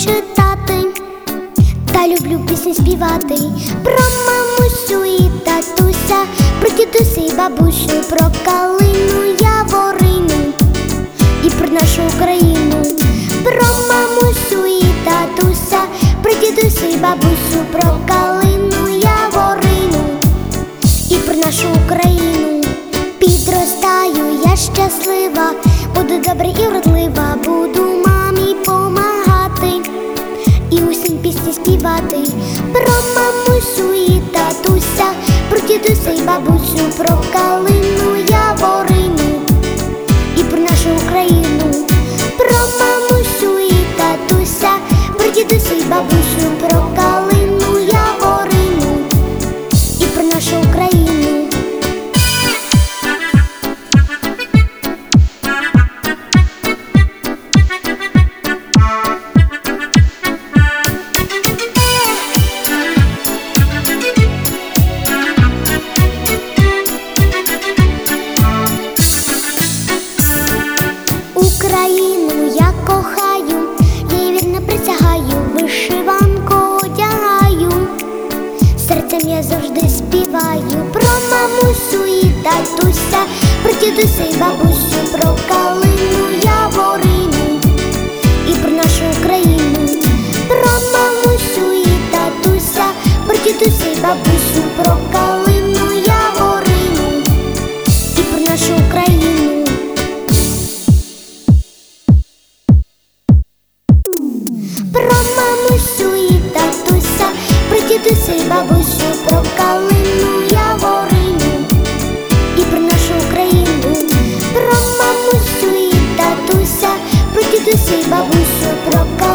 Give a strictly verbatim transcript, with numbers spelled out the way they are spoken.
читати, та люблю пісні співати. Про мамусю і татуся, про дідуся і бабусю, про калину, яворину і про нашу Україну. Про мамусю і татуся, про дідуся і бабусю, про калину, яворину і про нашу Україну. Підростаю я щаслива, буду добра і вродлива, буду мамі помагати і усім пісні співати. Про мамусю і татуся, про дідуся і бабусю, про калину, яворину і про нашу Україну. Про мамусю і татуся, про дідуся і бабусю, про калину, яворину і про нашу Україну. Україну я кохаю, я їй вірно присягаю, вишиванку одягаю, серцем я завжди співаю. Про мамусю і татуся, про дідуся і бабусю, про калину, яворину і про нашу Україну. Про мамусю і татуся, про дідуся і бабусю, про калину, яворину і про нашу Україну. Про мамусю і татуся, про дідуся і бабусю, про калину, яворину і про нашу Україну. Про мамусю і татуся, про дідуся і бабусю, про калину.